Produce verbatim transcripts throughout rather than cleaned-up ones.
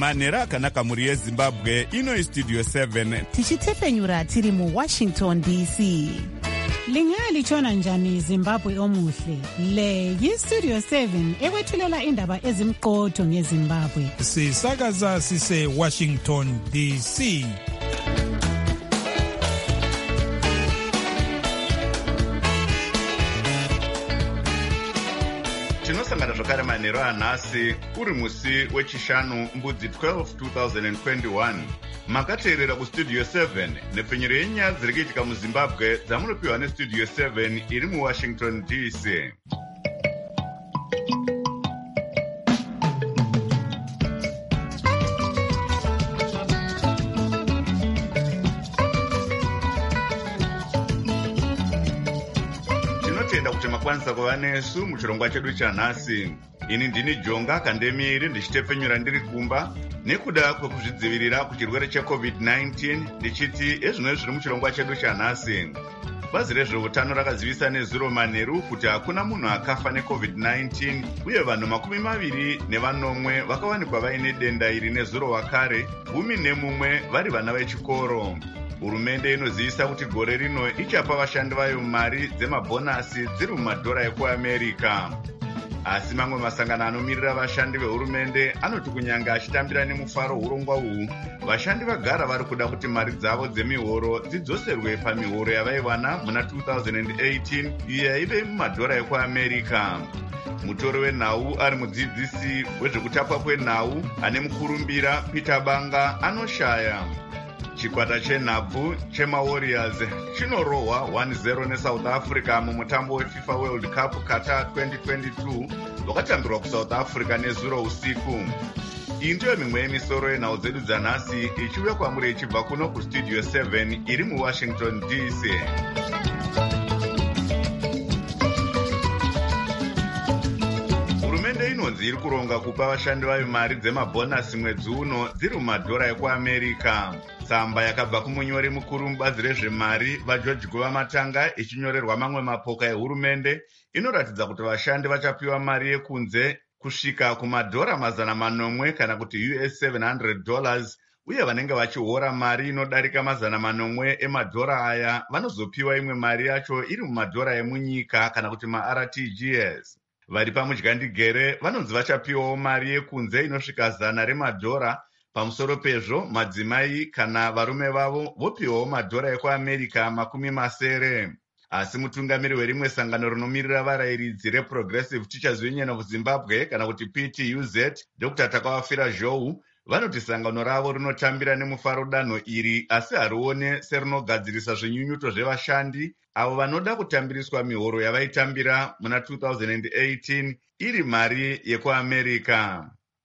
manhero akanaka mhuri yezimbabwe. Ino Studio seven tichitefenyura tiri muWashington D C. Lingalitshona njani Zimbabwe omuhle? Le yiStudio seven ekwethulela indaba ezimqotho ngeZimbabwe. Sisakaza sise Washington D C. tinosangana zvakare manhero anhasi uri musi wechishanu mbudzi twelve two thousand twenty-one. makateerera kustudio seven nepfenyuro yenyaya dziri kuitika muzimbabwe dzamunopiwa nestudio seven iri muwashington D C. tinotenda kuti makwanisa kuva nesu muchirongwa chedu chanhasi. ini ndini Jonga Kandemiri ndichitepfenyura ndiri kumba nekuda kwekuzvidzivirira kuchirwere checovid nineteen ndichiti ezvino zviri muchirongwa chedu chanhasi. bazi rezveutano rakazivisa nezuro manheru kuti hakuna munhu akafa necovid nineteen uye vanhu makumi maviri nevanomwe vakawanikwa vaine denda iri nezuro wakare, gumi nemumwe vari vana vechikoro. hurumende inozivisa kuti gore rino ichapa vashandi vayo mari dzemabhonasi dziri mumadhora ekuamerica. asi mamwe masangano anomirira vashandi vehurumende anoti kunyanga achitambira nemufaro urongwa uhu, vashandi vagara vari kuda kuti mari dzavo dzemihoro dzidzoserwe pamihoro yavaiwana muna two thousand eighteen iyo yaive mumadhora ekuamerica. mutori wenhau ari mudzidzisi wezvekutapwa kwenhau ane mukurumbira Peter Banga anoshaya. chikwata chenhabvu chemawarriors chinorohwa one zero neSouth Africa mumutambo weFIFA World Cup Qatar twenty twenty-two wakatambirwa kuSouth Africa nezuro usiku. iyi ndiyo mimwe yemisoro yenhau dzedu dzanhasi ichiuya kwamuri ichibva kuno kustudio seven iri muWashington D C. hurumende inonzi iri kuronga kupa vashandi vayo mari dzemabhonasi mwedzi uno dziri mumadhora ekuamerica. tsamba yakabva kumunyori mukuru mubazi rezvemari vaGeorge Guvamatanga ichinyorerwa mamwe mapoka ehurumende inoratidza kuti vashandi vachapiwa mari yekunze kusvika kumadhora mazana manomwe kana kuti U S seven hundred dollars, uye vanenge vachihora mari inodarika mazana manomwe emadhora aya vanozopiwa imwe mari yacho iri mumadhora emunyika kana kuti maR T G S. vari pamudyandigere vanonzi vachapiwawo mari yekunze inosvika zana remadhora. pamusoro pezvo madzimai kana varume vavo vopiwawo madhora ekuamerica makumi masere. asi mutungamiri werimwe sangano rinomirira varayiridzi reProgressive Teachers Union of Zimbabwe kana kuti P T U Z, Doctor Takawafira Zhou, vanoti sangano ravo rinotambira nemufaro danho iri asi harione serinogadzirisa zvinyunyuto zvevashandi avo vanoda kutambiriswa mihoro yavaitambira muna two thousand eighteen iri mari yekuamerica.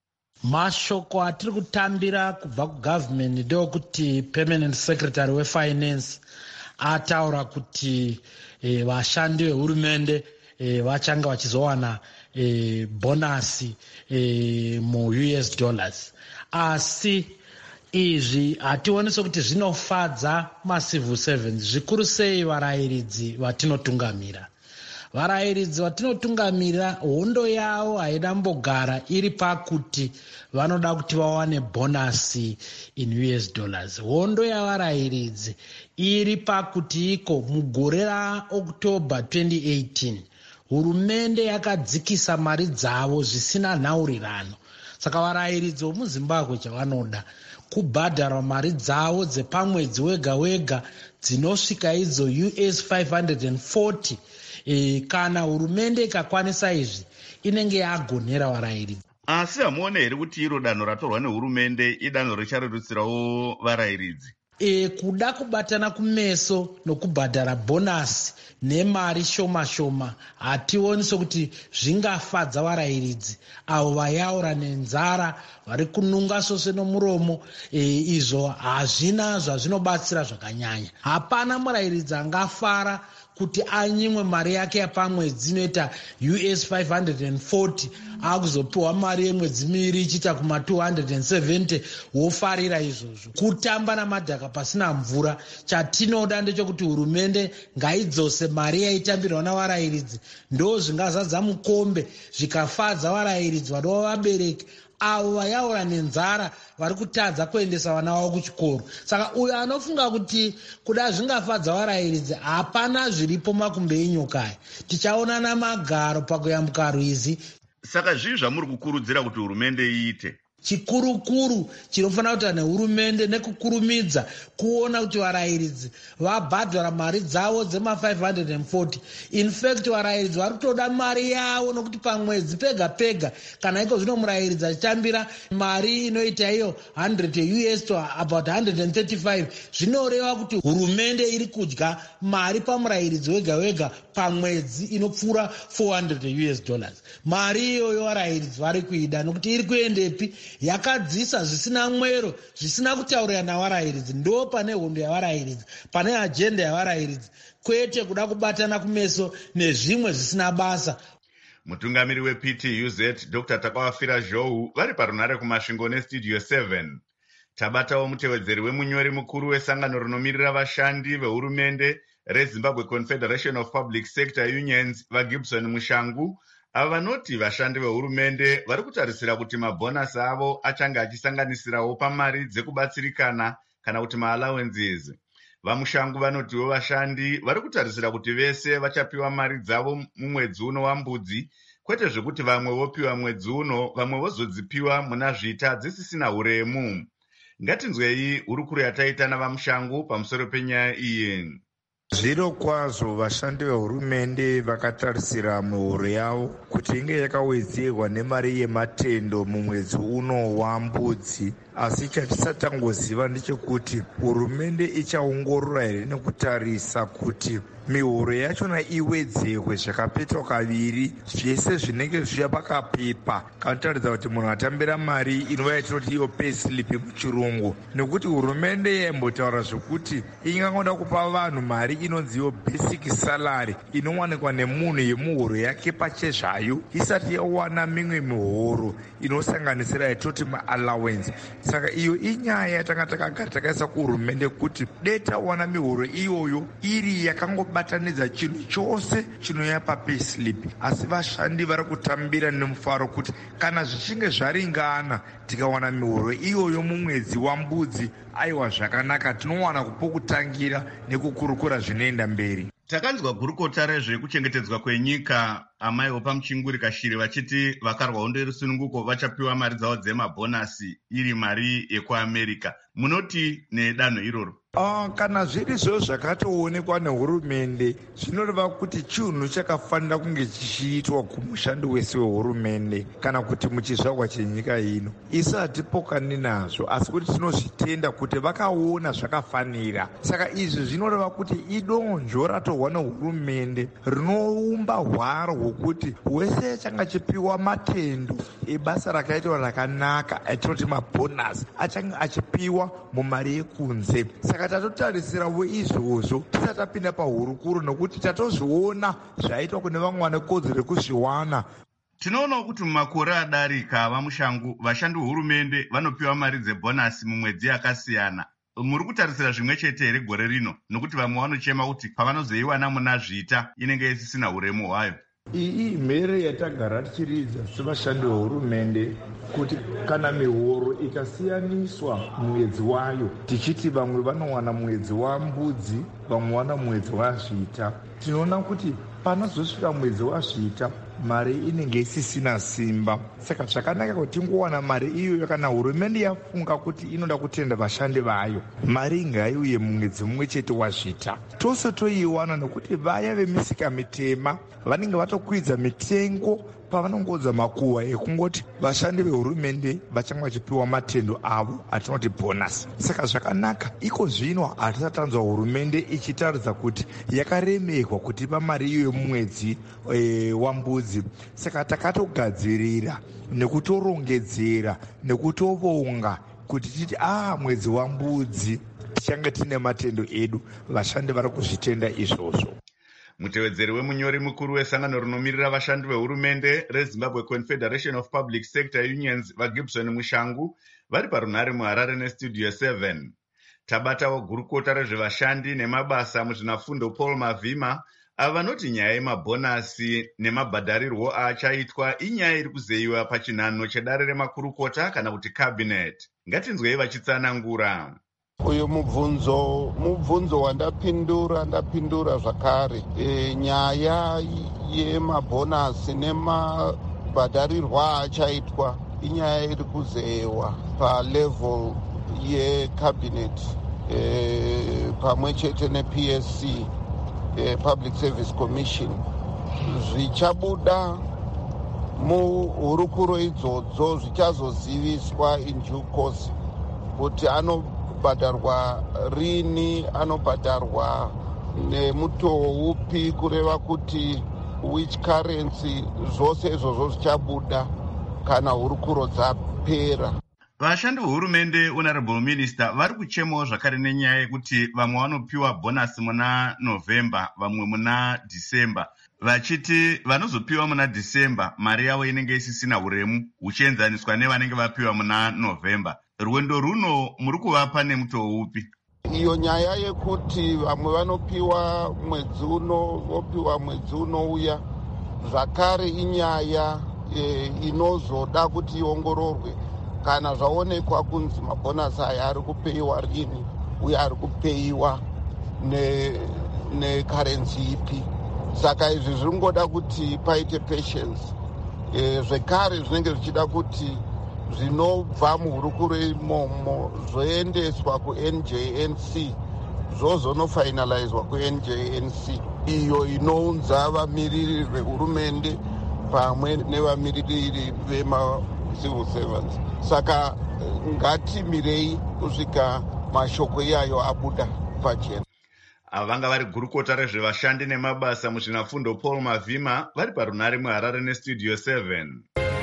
mashoko atiri kutambira kubva kugovernment ndeokuti permanent secretary wefinance ataura kuti e, vashandi vehurumende e, vachanga vachizowana e, bonasi e, mu U S dollars. asi izvi hationi sekuti zvinofadza macivil servants, zvikuru sei varayiridzi vatinotungamira. varayiridzi vatinotungamira hondo yavo haidambogara iri pakuti vanoda kuti vawane bonasi in U S dollars. hondo yavarayiridzi iri pakuti iko mugore raOctober twenty eighteen hurumende yakadzikisa mari dzavo zvisina nhaurirano. saka varayiridzi vomuzimbabwe chavanoda kubhadhara mari dzavo dzepamwedzi wega wega dzinosvika idzo U S five hundred forty. E, kana hurumende ikakwanisa izvi inenge yagonera varayiridzi. asi hamuone here kuti iro danho ratorwa nehurumende idanho richarerutsirawo varayiridzi? E, kuda kubatana kumeso nokubhadhara bonasi nemari shoma shoma hationi sokuti zvingafadza varayiridzi avo vayaura nenzara vari kununga sose nomuromo. e, izvo hazvina zvazvinobatsira zvakanyanya. hapana murayiridzi angafara kuti anyimwe mari yake yapamwedzi inoita U S five hundred forty akuzopiwa mari yemwedzi miviri ichiita kuma two hundred seventy wofarira izvozvo. kutamba namadhaka pasina mvura. chatinoda ndechekuti hurumende ngaidzose mari yaitambirwa navarayiridzi, ndo zvingazadza mukombe zvikafadza varayiridzi vanova vabereki avo vayaura nenzara vari kutadza kuendesa vana vavo kuchikoro. Saka uyo anofunga kuti kuda zvingafadza varayiridzi, hapana zviripo makumbe enyokaya. Tichaonana magaro pakuyambuka rwizi. Saka zvii zvamuri kukurudzira kuti hurumende iite? Chikurukuru chinofanira kuita nehurumende nekukurumidza kuona kuti varayiridzi vabhadhara mari dzavo dzema five hundred forty. In fact varayiridzi vari kutoda mari yavo, nokuti pamwedzi pega pega kana iko zvino murayiridzi achitambira mari inoita iyo one hundred U S to about one hundred thirty-five, zvinoreva kuti hurumende iri kudya mari pamurayiridzi wega wega pamwedzi inopfuura four hundred U S dollars. Mari iyoyo varayiridzi vari kuida, nokuti iri kuendepi? Yakadzisa zvisina mwero, zvisina kutaurira navarayiridzi. Ndo pane hondo yavarayiridzi, pane ajenda yavarayiridzi, kwete kuda kubatana kumeso nezvimwe zvisina basa. Mutungamiri we-P T U Z Doctor Takawafira Zhou vari parunare kumasvingo nestudio seven. Tabatawo mutevedzeri wemunyori mukuru wesangano rinomirira vashandi vehurumende reZimbabwe Confederation of Public Sector Unions vaGibson Mushangu, ava vanoti vashandi vehurumende vari kutarisira kuti mabhonasi avo achange achisanganisirawo pamari dzekubatsirikana kana kuti maallowances. VaMushangu vanotiwo vashandi vari kutarisira kuti vese vachapiwa mari dzavo mumwedzi uno wambudzi, kwete zvekuti vamwe vopiwa mwedzi uno vamwe vozodzipiwa muna zvita dzisisina uremu. Ngatinzwei hurukuro yataita navaMushangu pamusoro penyaya iyi. Zviro kwazvo vashandi vehurumende vakatarisira mihoro yavo kuti inge yakawedzerwa nemari yematendo mumwedzi uno wambudzi. Asi chatisatangoziva ndechekuti hurumende ichaongorora here nekutarisa kuti mihoro yachona iwedzerwe zvakapetwa kaviri, zvese zvinenge zviya pakapepa, kanotaridza kuti munhu atambira mari inova yatinoti iyo payslip muchirungu. Nekuti hurumende yaimbotaura zvokuti ingangoda kupa vanhu mari inonzi iyo basic salary inowanikwa nemunhu yemuhoro yake pachezvayo isati yawana mimwe mihoro inosanganisira yatoti maallowance. Saka iyo inyaya yatanga takagara takaisa kuhurumende kuti dei tawana mihoro iyoyo iri yakangobatanidza chinhu chose chinoya papayslip. Asi vashandi vari kutambira nemufaro kuti kana zvichinge zvaringana tikawana mihoro iyoyo mumwedzi wambudzi, aiwa zvakanaka, tinowana kupokutangira nekukurukura zvinoenda mberi. Takanzwa gurukota rezvekuchengetedzwa kwenyika amaiwo pamuchinguri Kashiri vachiti vakarwa hondo yerusununguko vachapiwa mari dzavo dzemabhonasi iri mari yekuAmerica. Munoti nedanho iroro? Uh, kana zviri zvo zvakatoonekwa nehurumende, zvinoreva kuti chinhu chakafanira kunge chichiitwa kumushandi wese wehurumende kana kuti muchizvarwa chenyika ino. Isu hatipokani nazvo, asi kuti tinozvitenda kuti vakaona zvakafanira. Saka izvi zvinoreva kuti idonzvo ratorwa nehurumende rinoumba hwaro hwokuti wese achange achipiwa matendo ebasa rakaitwa rakanaka, atinoti mabhonasi, achange achipiwa mumari yekunze. Saka tatotarisirawo izvozvo tisati tapinda pahurukuru, nokuti tatozviona zvaitwa kune vamwe vane kodzero rekuzviwana. Tinoonawo kuti mumakore adarika vaMushangu vashandi vehurumende vanopiwa mari dzebhonasi mumwedzi yakasiyana. Muri kutarisira zvimwe chete here gore rino? Nokuti vamwe vanochema kuti pavanozoiwana muna zvita inenge isisina uremu hwayo. Iyi imhere yatagara tichiridza sevashandi vehurumende kuti kana mihoro ikasiyaniswa mwedzi wayo, tichiti vamwe vanowana mwedzi wambudzi vamwe wana mwedzi wazvita, tinoona kuti panozosvika mwedzi wazvita mari inenge isisina simba. Saka zvakanaka kuti tingowana mari iyoyo kana hurumende yafunga kuti inoda kutenda vashandi vayo, mari ngaiuye mumwedzi mumwe chete wazvita. Tose toiwana nokuti vaya vemisika mitema vanenge vatokwidza mitengo pavanongodza makuhwa ekungoti vashandi vehurumende vachange vachipiwa matendo avo atinoti bhonasi. Saka zvakanaka, iko zvino hatisatanzwa hurumende ichitaridza kuti yakaremerwa kutipa mari iyoyo mumwedzi e, wambudzi. Saka takatogadzirira nekutorongedzera nekutovonga kuti titi ah mwedzi wambudzi tichange tine matendo edu. Vashandi vari kuzvitenda izvozvo. Mutevedzeri wemunyori mukuru wesangano rinomirira vashandi vehurumende reZimbabwe Confederation of Public Sector Unions vaGibson Mushangu vari parunare muHarare nestudio seven. Tabatawo gurukota rezvevashandi nemabasa muzvinafundo Paul Mavhima ava vanoti nyaya yemabhonasi nemabhadharirwo achaitwa inyaya iri kuzeyiwa pachinhano chedare remakurukota kana kuti cabinet. Ngatinzwei vachitsanangura. Uyu mubvunzo mubvunzo wandapindura ndapindura zvakare. E, nyaya yemabhonasi nemabhadharirwo achaitwa inyaya iri kuzeyiwa palevel yecabinet e, pamwe chete neP S C, e, Public Service Commission. Zvichabuda muhurukuro idzodzo zvichazoziviswa in due course kuti anobhadharwa rini, anobhadharwa nemutoo upi, kureva kuti which currency. Zvose izvozvo zvichabuda kana hurukuro dzapera. Vashandi vehurumende, honorable minister, vari kuchemawo zvakare nenyaya yekuti vamwe vanopiwa bhonasi muna November, vamwe muna December, vachiti vanozopiwa muna December mari yavo inenge isisina uremu huchienzaniswa nevanenge vapiwa muna November. Rwendo runo muri kuvapa nemutoo upi? Iyo nyaya yekuti vamwe vanopiwa mwedzi uno vopiwa mwedzi unouya zvakare inyaya e, inozoda kuti iongororwe kana zvaonekwa kunzi mabhonasi aya ari kupeyiwa rini uye ari kupeyiwa nekarensi ne ipi. Saka izvi zviri ngoda kuti paite patience. E, zvekare zvinenge zvichida kuti zvinobva muhurukuro imomo zvoendeswa kuN J N C zvozonofinalizwa kuN J N C, iyo inounza vamiriri vehurumende pamwe nevamiririri vema-civil servants. Saka ngatimirei kusvika mashoko iyayo abuda pachena. Ava vanga vari gurukota rezvevashandi nemabasa muzvinafundo Paul Mavhima vari parunare muHarare nestudio seven.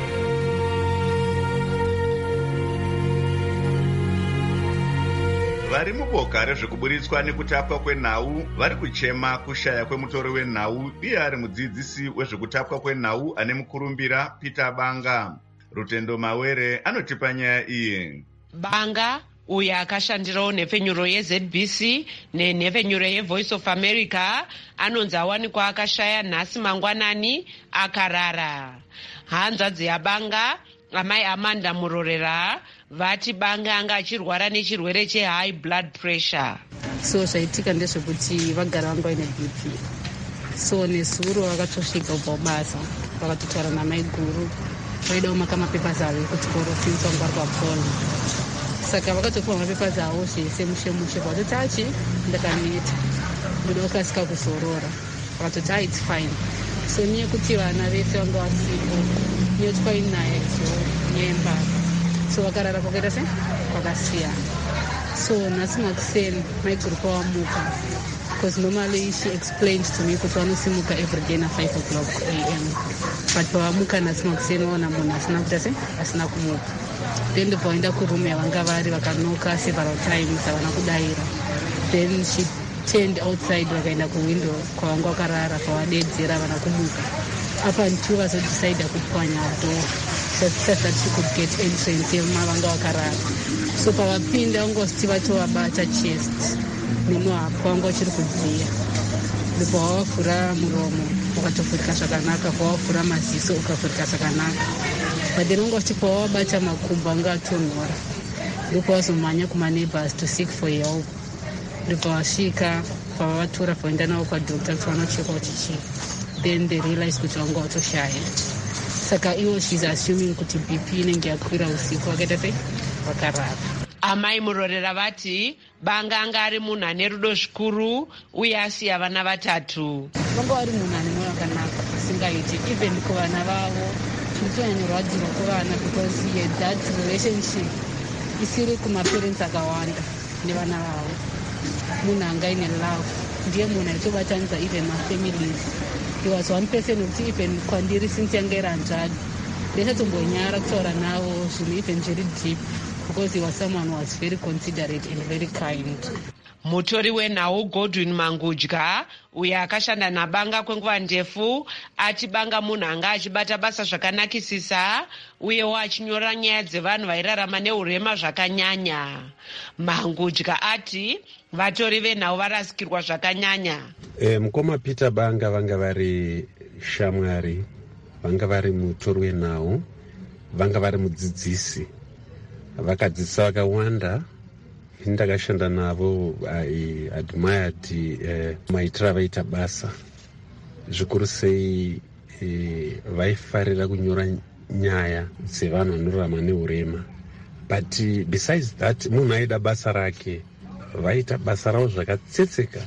Vari muboka rezvekuburitswa nekutapwa kwenhau vari kuchema kushaya kwemutoro wenhau iye ari mudzidzisi wezvekutapwa kwenhau ane mukurumbira Peter Banga. Rutendo Mawere anotipa nyaya iyi. Banga uyo akashandirawo nhepfenyuro yeZ B C nenhepfenyuro yeVoice of America anonzi awanikwa akashaya nhasi mangwanani akarara. Hanzvadzi yaBanga, amai Amanda Murorera, vati Banga anga achirwara nechirwere chehigh blood pressure. So zvaitika ndezvekuti vagara vanga vaine B P. So nesuro vakatosvika kubva kubasa vakatotaura namai guru vaida kumaka mapepazi avo ekuchikoro since vanga vari papona. Saka vakatopiwa mapepazi avo zvese mushe mushe vakatoti achi ndakaneta ndoda kukasika kuzorora. Vakatoti ah it's fine. So neyekuti vana vese vanga vasipo neyekuti painaye nyemba, so vakarara kwakaita se kwakasiyana. So nhasi makuseni mai guru pawamuka, because normally she explained to me kuti vanosimuka every day na five o'clock A M, but pawamuka nhasi makuseni vaona munhu asina kuita se asina kumuka. Then ndobvaenda kurumu yavanga vari vakanoka several times havana kudaira. Then she turned outside vakaenda kuwindow kwavanga vakarara pavadedzera vana kumuka up until vazodecide kupwanya door so that she could get entrance yemavanga vakarara. So pavapinda vanga vachiti vatovabata chest nemuhapwa vanga vachiri kudziya. Ndipo wavavhura muromo ukatofurika zvakanaka, kwavavhura maziso ukavhurika zvakanaka. But then vanga vachiti pavavabata makumbo anga atonhora ndipo vazomhanya kumaneighbors to seek for help. Ndipo vasvika pavavatora pavaenda navo kwadokta kuti vanochekwa kuti chii. Then they realized kuti vanga vatoshaya. Saka ivo she's assuming kuti B P inenge yakwira usiku vakaita sei vakarara. Amai Murorera vati Banga anga ari munhu ane rudo zvikuru uye asiya vana vatatu. Vanga vari munhu ane mwoyo wakanaka asingaiti even kuvana vavo. Ndinotonyanyirwadziwa kuvana because he had that relationship isiri kumaparents akawanda nevana vavo. Munhu anga ine love, ndiye munhu aitobatanidza even mafamilies. He was one person who'd even kwandiri since yanga iri hanzvadzi ndechatombonyara kutaura navo zvinhu even zviri deep because he was someone who was very considerate and very kind. Mutori wenhau Godwin Mangudya, uyo akashanda nabanga kwenguva ndefu, achibanga munhu anga achibata basa zvakanakisisa uyewo achinyora nyaya dzevanhu vairarama neurema zvakanyanya. Mangudya ati vatori venhau varasikirwa zvakanyanya. E, mukoma Peter Banga vanga vari shamwari, vanga vari mutori wenhau, vanga vari mudzidzisi, vakadzidzisa vakawanda. Ndakashanda navo. I admired eh, maitiro avaita basa, zvikuru sei eh, vaifarira kunyora nyaya dzevanhu vanorarama neurema. But besides that, munhu aida basa rake, vaita basa ravo zvakatsetseka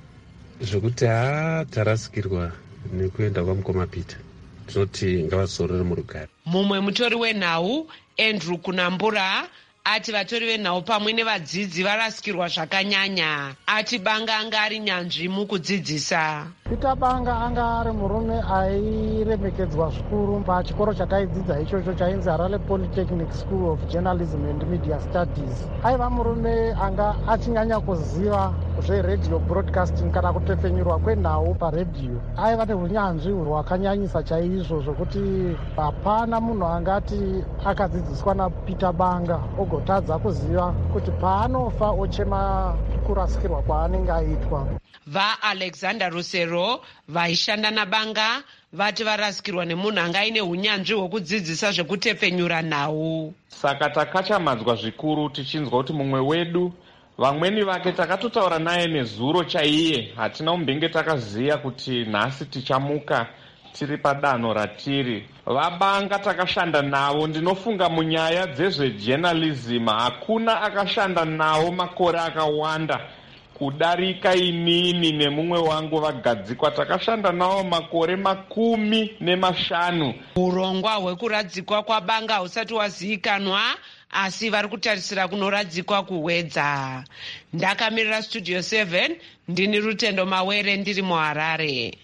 zvokuti ha tarasikirwa nekuenda kwamukoma Peter. Tinoti ngavazorore murugare. Mumwe mutori wenhau Andrew Kunambura ati vatori venhau pamwe nevadzidzi varasikirwa zvakanyanya. Ati Banga anga ari nyanzvi mukudzidzisa. Peter Banga anga ari murume airemekedzwa zvikuru pachikoro chataidzidza ichocho chainzi Harare Polytechnic School of Journalism and Media Studies. Aiva murume anga achinyanya kuziva zveredio broadcasting kana kutefenyurwa kwenhau paredhiyo. Aiva neunyanzvi hwakanyanyisa chaizvo zvokuti hapana munhu angati akadzidziswa naPeter Banga ogotadza kuziva kuti paanofa ochema kurasikirwa kwaanenge aitwa. VaAlexander Rusero vaishanda naBanga vati varasikirwa nemunhu anga aine unyanzvi hwekudzidzisa zvekutefenyura nhau. Saka takachamadzwa zvikuru tichinzwa kuti mumwe wedu vamweni vake takatotaura naye nezuro chaiye, hatina umbenge takaziya kuti nhasi tichamuka tiri padanho ratiri. VaBanga takashanda navo, ndinofunga munyaya dzezvejournalism hakuna akashanda navo makore akawanda kudarika inini nemumwe wangu vagadzikwa. Takashanda navo makore makumi nemashanu. Urongwa hwekuradzikwa kwaBanga husati wazivikanwa, asi vari kutarisira kunoradzikwa kuhwedza. Ndakamirira Studio seven, ndini Rutendo Mawere ndiri muHarare.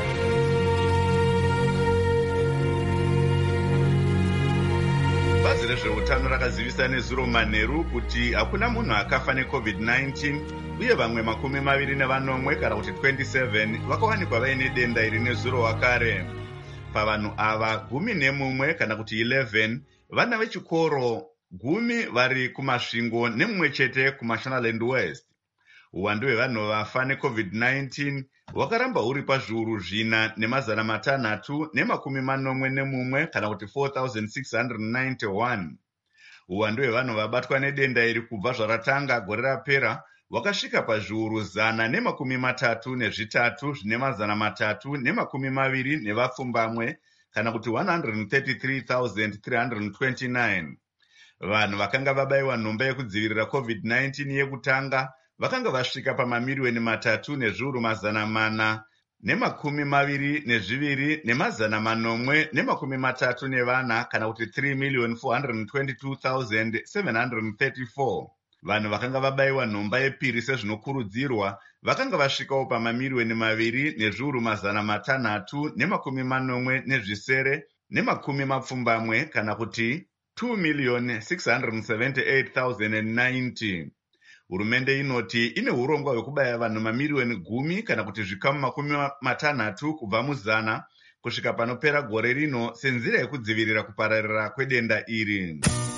Bazi rezveutano rakazivisa nezuro manheru kuti hakuna munhu akafa necovid nineteen uye vamwe makumi maviri nevanomwe kana kuti twenty-seven vakawanikwa vaine denda iri nezuro wakare. Pavanhu ava gumi nemumwe kana kuti eleven vana vechikoro, gumi vari kumasvingo nemumwe chete kuMashonaland West. Uwandu hwevanhu vafa necovid nineteen hwakaramba huri pazviuru zvina nemazana matanhatu nemakumi manomwe nemumwe kana kuti four thousand six hundred ninety-one. Uwandu hwevanhu vabatwa nedenda iri kubva zvaratanga gore rapera hwakasvika pazviuru zana nemakumi matatu nezvitatu zvine mazana matatu nemakumi maviri nevapfumbamwe kana kuti one hundred thirty-three thousand three hundred twenty-nine. Vanhu vakanga vabayiwa nhomba yekudzivirira covid nineteen yekutanga vakanga vasvika pamamiliyoni matatu nezviuru mazana mana nemakumi maviri nezviviri nemazana manomwe nemakumi matatu nevana kana kuti three million four hundred twenty-two thousand seven hundred thirty-four. Vanhu vakanga vabayiwa nhomba yepiri sezvinokurudzirwa vakanga vasvikawo pamamiliyoni maviri nezviuru mazana matanhatu nemakumi manomwe nezvisere nemakumi mapfumbamwe kana kuti two million six hundred seventy-eight thousand ninety. Hurumende inoti ine urongwa hwekubaya vanhu mamiliyoni gumi kana kuti zvikamu makumi matanhatu kubva muzana kusvika panopera gore rino senzira yekudzivirira kupararira kwedenda iri.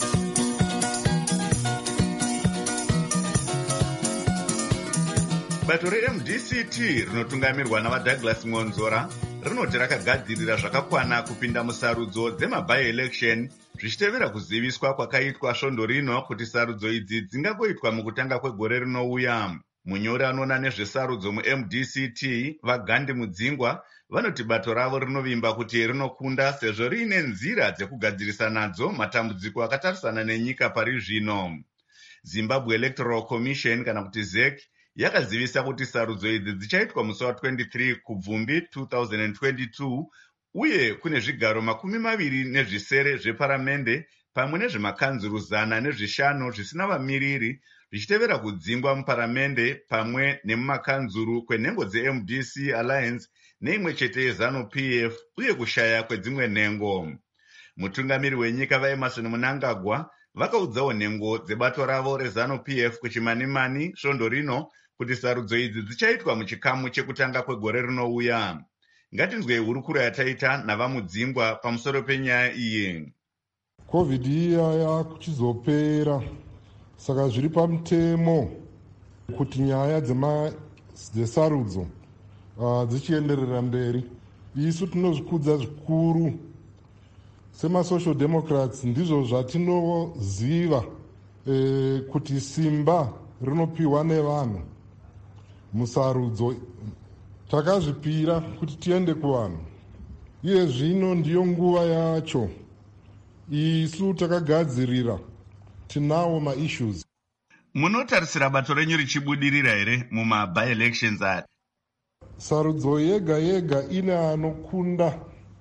Bato re-M D C T rinotungamirwa navaDouglas Ngonzora rinoti rakagadzirira zvakakwana kupinda musarudzo dzema-by-election zvichitevera kuziviswa kwakaitwa svondo rino kuti sarudzo idzi dzingangoitwa mukutanga kwegore rinouya. Munyori anoona nezvesarudzo mu-M D C T vaGandhi Mudzingwa vanoti bato ravo rinovimba kuti rinokunda sezvo riine nzira dzekugadzirisa nadzo matambudziko akatarisana nenyika pari zvino. Zimbabwe Electoral Commission kana kuti Z E C yakazivisa kuti sarudzo idzi dzichaitwa musi wa twenty-three kubvumbi two thousand twenty-two uye kune zvigaro makumi maviri nezvisere zveparamende pamwe nezvemakanzuru zana nezvishanu zvisina vamiriri zvichitevera kudzingwa muparamende pamwe nemumakanzuru kwenhengo dze-M D C Alliance neimwe chete yeZanu P F uye kushaya kwedzimwe nhengo. Mutungamiri wenyika vaEmerson Mnangagwa vakaudzawo nhengo dzebato ravo reZanu P F kuchimanimani svondo rino kuti sarudzo idzi dzichaitwa muchikamu chekutanga kwegore rinouya. Ngatinzwei hurukuro yataita navamudzingwa pamusoro penyaya iyi. covid iya yakuchizopera, saka zviri pamutemo kuti nyaya dzesarudzo uh, dzichienderera mberi. Isu tinozvikudza zvikuru semasocial democrats, ndizvo zvatinoziva eh, kuti simba rinopiwa nevanhu musarudzo. Takazvipira kuti tiende kuvanhu, iye zvino ndiyo nguva yacho. Isu takagadzirira, tinawo maissues. Munotarisira bato renyu richibudirira here muma-by-elections aya? Sarudzo yega yega ine anokunda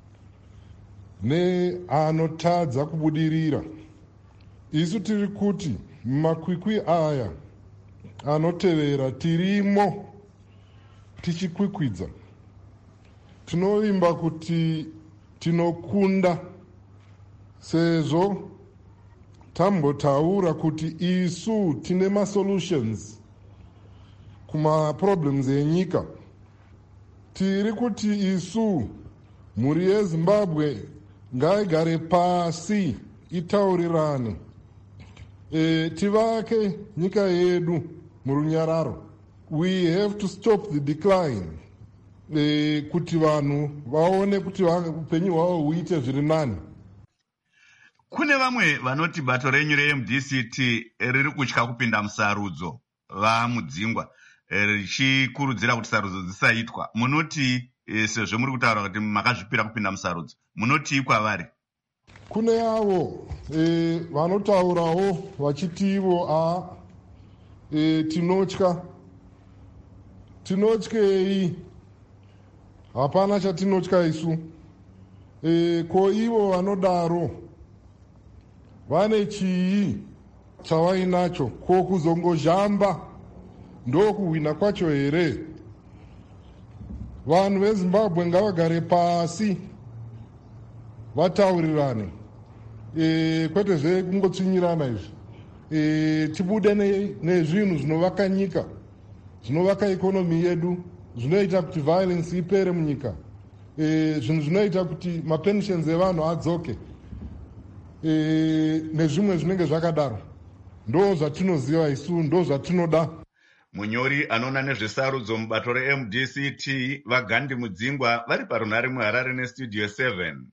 neanotadza kubudirira. Isu tiri kuti makwikwi aya anotevera tirimo tichikwikwidza. Tinovimba kuti tinokunda sezvo tambotaura kuti isu tine masolutions kumaproblems enyika. Tiri kuti isu mhuri yeZimbabwe ngaigare pasi itaurirane, e, tivake nyika yedu murunyararo. We have to stop the decline, e, kuti vanhu vaone kuti upenyu hwavo huite zviri nani. Kune vamwe vanoti bato renyu re-M D C T riri kutya kupinda musarudzo, vamudzingwa, richikurudzira kuti sarudzo dzisaitwa. Munoti e, sezvo muri kutaura kuti makazvipira kupinda musarudzo, munoti kwavari? Kune avo e, vanotaurawo vachitivo a e, tinotya. Tinotyei? Hapana chatinotya isu. E, ko ivo vanodaro vane chii chavainacho? Ko kuzongozhamba ndokuhwina kwacho here? Vanhu veZimbabwe ngavagare pasi vataurirane, e, kwete zvekungotsvinyirana izvi. E, tibude nezvinhu ne zvinovaka nyika, zvinovaka ikonomi yedu, zvinoita kuti violence ipere munyika, e, zvinhu zvinoita kuti mapensions evanhu adzoke, e, nezvimwe zvinenge zvakadaro. Ndo zvatinoziva isu, ndo zvatinoda. Munyori anoona nezvesarudzo mubato re-M D C T vaGandhi Mudzingwa vari parunhare muHarare nestudio seven.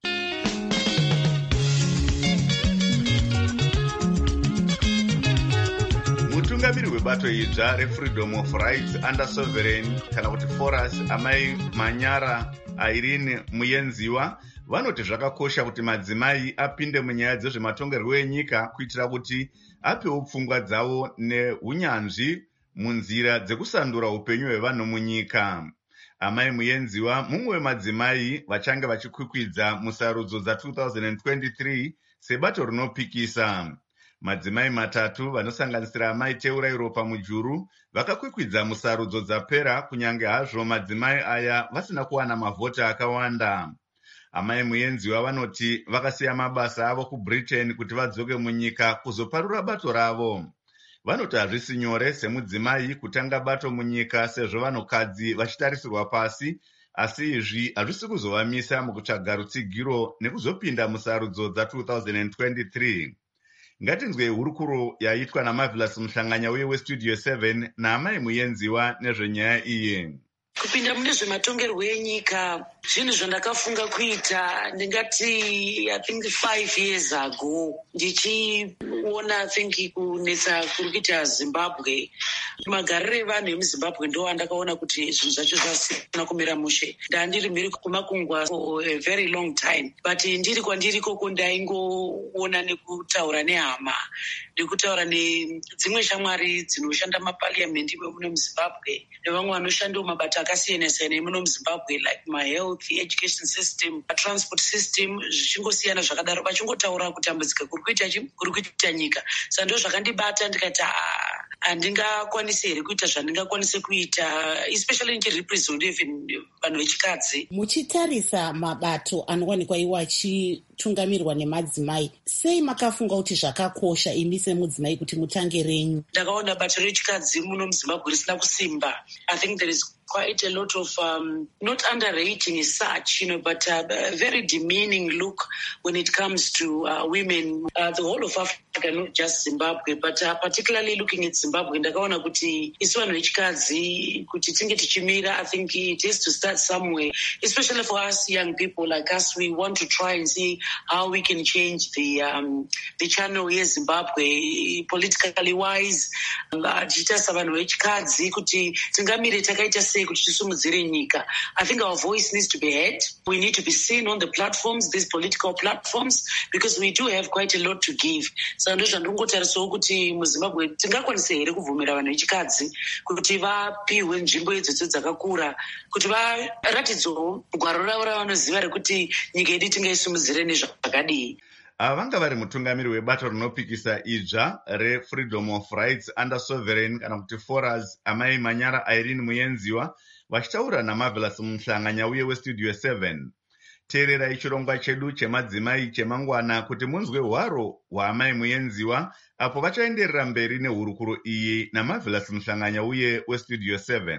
Mutungamiri webato idzva reFreedom of Rights Under Sovereign kana kuti Forus, Amai Manyara Irene Muyenziwa, vanoti zvakakosha kuti madzimai apinde munyaya dzezvematongerwo enyika kuitira kuti apewo pfungwa dzavo neunyanzvi munzira dzekusandura upenyu hwevanhu munyika. Amai Muyenziwa mumwe wemadzimai vachange vachikwikwidza musarudzo dza-twenty twenty-three sebato rinopikisa. Madzimai matatu vanosanganisira Amai Teurairo Pamujuru vakakwikwidza musarudzo dzapera, kunyange hazvo madzimai aya vasina kuwana mavhota akawanda. Amai Muyenziwa vanoti vakasiya mabasa avo kuBritain kuti vadzoke munyika kuzoparura bato ravo. Vanoti hazvisi nyore semudzimai kutanga bato munyika sezvo vanhukadzi vachitarisirwa pasi, asi izvi hazvisi kuzovamisa mukutsvaga rutsigiro nekuzopinda musarudzo dza-twenty twenty-three. Ngatinzwei hurukuro yaitwa naMarvelous Muhlanganya uye westudio seven naAmai Muyenziwa nezvenyaya iyi. Kupinda mune zvematongerwo enyika zvinhu zvandakafunga kuita ndingati I think five years ago, ndichiona I think kunetsa kuri kuita Zimbabwe. Magariro evanhu emuZimbabwe ndo andakaona kuti zvinhu zvacho zvasina kumira mushe. Ndandiri mhiri kumakungwa for a very long time, but ndiri kwandiri koko ndaingoona nekutaura nehama, nekutaura nedzimwe shamwari dzinoshanda mapariamendi muno muZimbabwe nevamwe vanoshandawo mabata akasiyana siyana muno muZimbabwe, like my health, education system, transport system, zvichingosiyana zvakadaro, vachingotaura kutambudzika kuri kuita chi kuri kuita nyika. Saka ndo zvakandibata ndikati handingakwanisi here kuita zvandingakwanise kuita, especially ndichirepresent even vanhu vechikadzi. Muchitarisa mabato anowanikwa iwo achitungamirirwa nemadzimai, sei makafunga kuti zvakakosha imi semudzimai kuti mutange renyu? Ndakaona bato rechikadzi muno muZimbabwe risina kusimba. I think there is quite a lot of, um, not underrating as such, you know, but uh, a very demeaning look when it comes to uh, women, uh, the whole of Africa, not just Zimbabwe, but uh, particularly looking at Zimbabwe. Ndakaona kuti isu vanhu vechikadzi kuti tinge tichimira, I think it has to start somewhere, especially for us young people like us. We want to try and see how we can change the um, the channel here Zimbabwe, politically wise. Tichita savanhu vechikadzi kuti tingamire takaita sei kuti tisumudzire nyika. I think our voice needs to be heard. We need to be seen on the platforms, these political platforms, because we do have quite a lot to give. Saka ndo zvandongotarisawo kuti muZimbabwe tingakwanisa here kuvhumira vanhu vechikadzi kuti vapiwe nzvimbo idzodzo dzakakura, kuti varatidzewo gwaro ravo ravanoziva rekuti nyika yedu tingaisumudzire nezvakadii. Ava vanga vari mutungamiri webato rinopikisa idzva reFreedom of Rights Under Sovereign kana kuti Foras, amai Manyara Irene Muyenziwa, vachitaura naMarvelous Muhlanganya uye weStudio seven. Teererai chirongwa chedu chemadzimai chemangwana kuti munzwe hwaro hwaamai Muyenziwa apo vachaenderera mberi nehurukuro iyi naMarvelous Muhlanganya uye weStudio seven.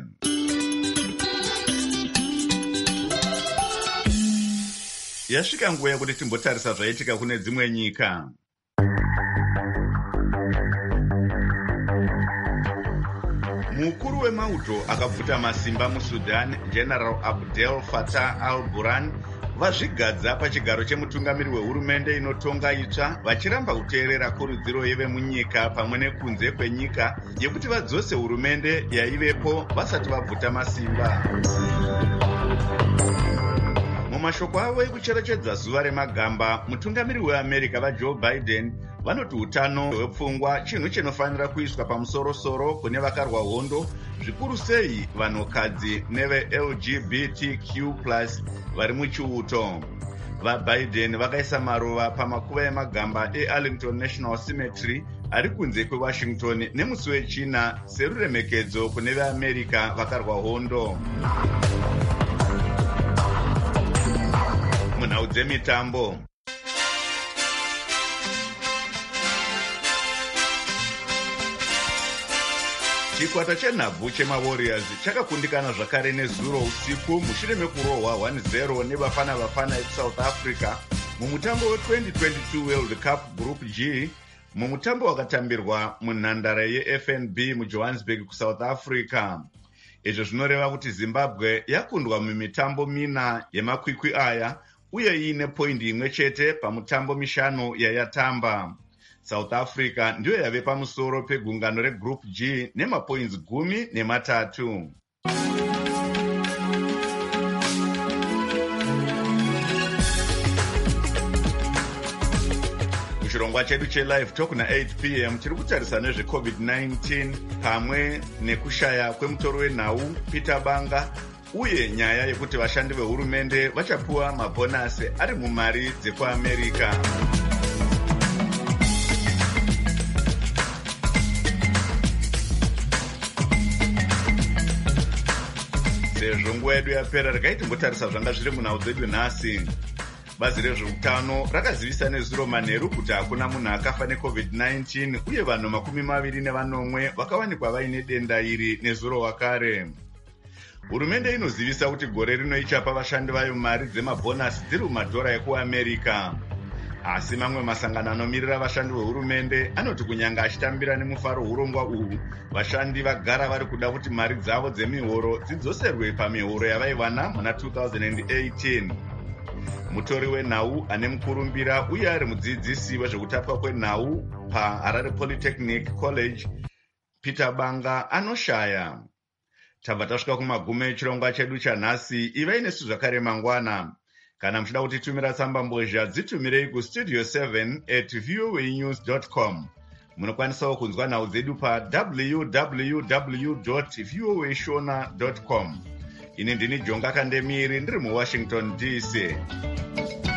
Yasvika nguva yekuti timbotarisa zvaitika kune dzimwe nyika. Mukuru wemauto akabvuta masimba muSudan, General Abdel Fattah al-Burhan, vazvigadza pachigaro chemutungamiri wehurumende inotonga itsva, vachiramba kuteerera kurudziro yevemunyika pamwe nekunze kwenyika yekuti vadzose hurumende yaivepo vasati vabvuta masimba. Mumashoko avo ekucherechedza zuva remagamba, mutungamiri weAmerica vaJoe Biden vanoti utano hwepfungwa chinhu chinofanira kuiswa pamusoro-soro kune vakarwa hondo, zvikuru sei vanhukadzi neve-L G B T Q plus vari muchiuto. VaBiden vakaisa maruva pamakuva emagamba eArlington National Cemetery ari kunze kweWashington nemusi wechina seruremekedzo kune veAmerica vakarwa hondo. Munhau dzemitambo. Chikwata chenhabvu chemaWarriors chakakundikana zvakare nezuro usiku mushure mekurohwa one zero nevafana vafana eSouth Africa mumutambo we-twenty twenty-two World Cup Group G, mumutambo wakatambirwa munhandare yeF N B muJohannesburg kuSouth Africa. Izvo zvinoreva kuti Zimbabwe yakundwa mumitambo mina yemakwikwi aya uye iine poindi imwe chete pamutambo mishanu yayatamba. South Africa ndiyo yave pamusoro pegungano reGroup G nemapoints gumi nematatu. Muchirongwa chedu chelive talk na eight p m tiri kutarisa nezveCovid nineteen pamwe nekushaya kwemutoro wenhau Peter Banga uye nyaya yekuti vashandi vehurumende vachapuwa mabhonasi ari mumari dzekuAmerica. Sezvo nguva yedu yapera, regai timbotarisa zvanga zviri munhau dzedu nhasi. Bazi rezveutano rakazivisa nezuro manheru kuti hakuna munhu akafa neCovid nineteen uye vanhu makumi maviri nevanomwe vakawanikwa vaine denda iri nezuro wakare. Hurumende inozivisa kuti gore rino ichapa vashandi vayo mari dzemabhonasi dziri mumadhora ekuAmerica. Asi mamwe masangano anomirira vashandi vehurumende anoti kunyanga achitambira nemufaro urongwa uhu, vashandi vagara vari kuda kuti mari dzavo dzemihoro dzidzoserwe pamihoro yavaiwana muna two thousand eighteen. Mutori wenhau ane mukurumbira uye ari mudzidzisi wezvekutapwa kwenhau paHarare Polytechnic College, Peter Banga, anoshaya. Tabva tasvika kumagume echirongwa chedu chanhasi. Ivai nesu zvakare mangwana. Kana muchida kutitumira tsamba mbozha, dzitumirei kustudio seven at voa news dot com. Munokwanisawo kunzwa nhau dzedu pa w w w dot voa shona dot com. Ini ndini Jonga Kandemiri ndiri muWashington D C.